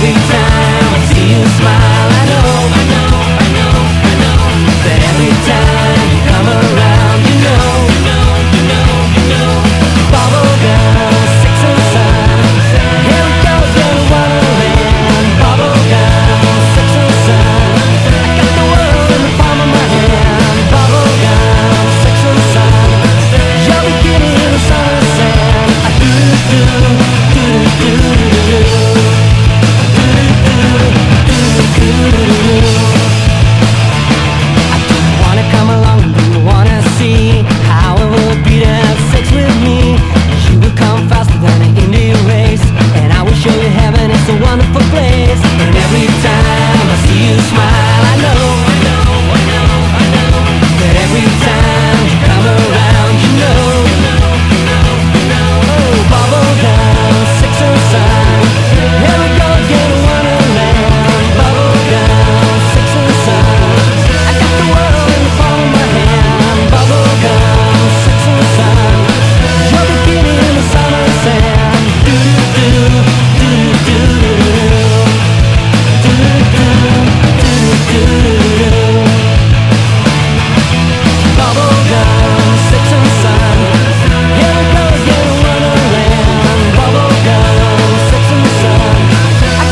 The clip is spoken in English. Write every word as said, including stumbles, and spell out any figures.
every time I see you smile, I know, I know, I know, I know that every time you come around, you know, you know, you know, you know. Bubblegum, sex and sun, here it goes, you're the wonderland. Bubblegum, sex and sun, I got the world in the palm of my hand. Bubblegum, sex and sun, you're beginning in the sun and sand. I do do do do do do do do do do. I don't wanna come along, don't wanna see how it would be to have sex with me. You would come faster than an Indian race, and I will show you heaven, it's a wonderful place. And every time I see you smile,